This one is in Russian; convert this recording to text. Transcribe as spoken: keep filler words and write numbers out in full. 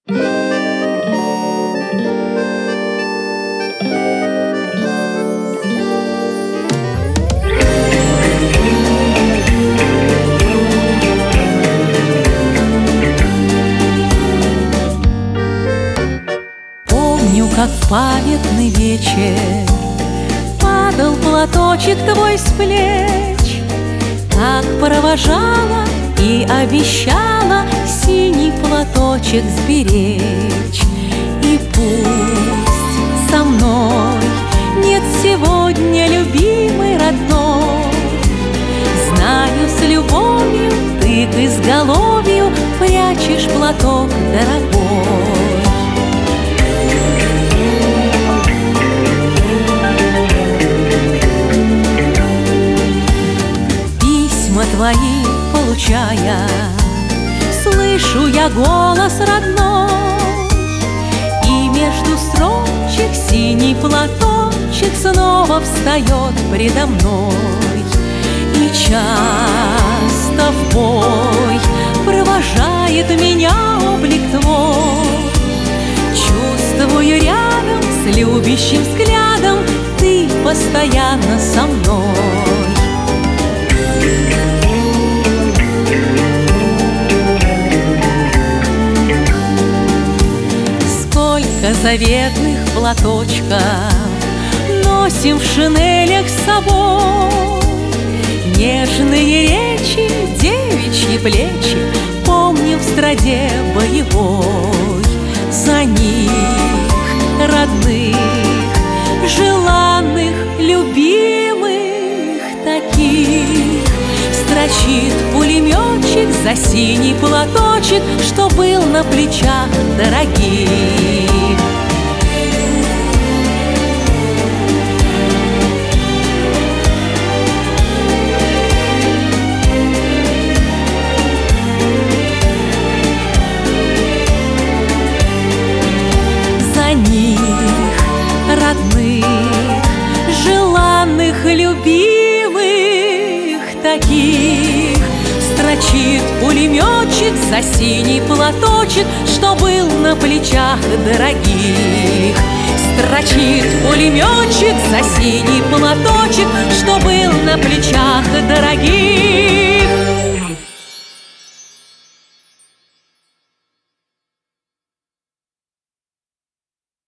Помню, как в памятный вечер падал платочек твой с плеч, как провожала и обещала синий платочек сберечь. И пусть со мной нет сегодня любимой родной, знаю, с любовью ты к изголовью прячешь платок дорогой. Письма твои получая, слышу я голос родной, и между строчек синий платочек снова встает предо мной. И часто в бой провожает меня облик твой, чувствую рядом с любящим взглядом ты постоянно со мной. Сколько заветных платочков носим в шинелях с собой, нежные речи, девичьи плечи помним в страде боевой. За них, родных, желанных, любимых таких, строчит пулеметчик за синий платочек, что был на плечах дорогих. За них, родных, желанных, любимых таких, строчит пулеметчик за синий платочек, что был на плечах дорогих. Строчит пулеметчик за синий платочек, что был на плечах дорогих.